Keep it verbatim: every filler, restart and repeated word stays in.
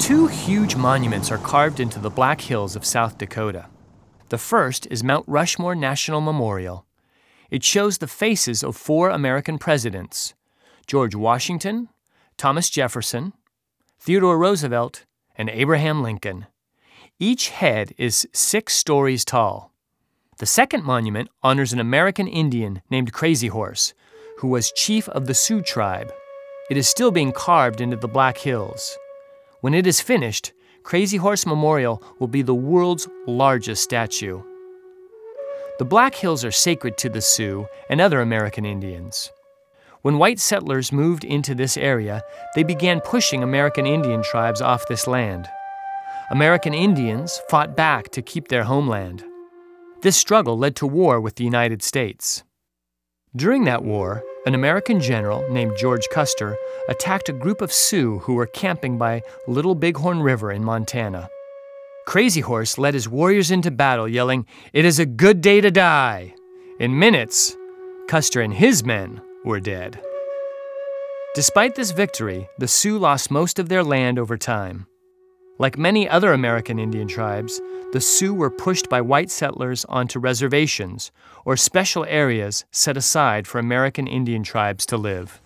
Two huge monuments are carved into the Black Hills of South Dakota. The first is Mount Rushmore National Memorial. It shows the faces of four American presidents: George Washington, Thomas Jefferson, Theodore Roosevelt, and Abraham Lincoln. Each head is six stories tall. The second monument honors an American Indian named Crazy Horse, who was chief of the Sioux tribe. It is still being carved into the Black Hills. When it is finished, Crazy Horse Memorial will be the world's largest statue. The Black Hills are sacred to the Sioux and other American Indians. When white settlers moved into this area, they began pushing American Indian tribes off this land. American Indians fought back to keep their homeland. This struggle led to war with the United States. During that war, an American general named George Custer attacked a group of Sioux who were camping by Little Bighorn River in Montana. Crazy Horse led his warriors into battle, yelling, "It is a good day to die!" In minutes, Custer and his men were dead. Despite this victory, the Sioux lost most of their land over time. Like many other American Indian tribes, the Sioux were pushed by white settlers onto reservations, or special areas set aside for American Indian tribes to live.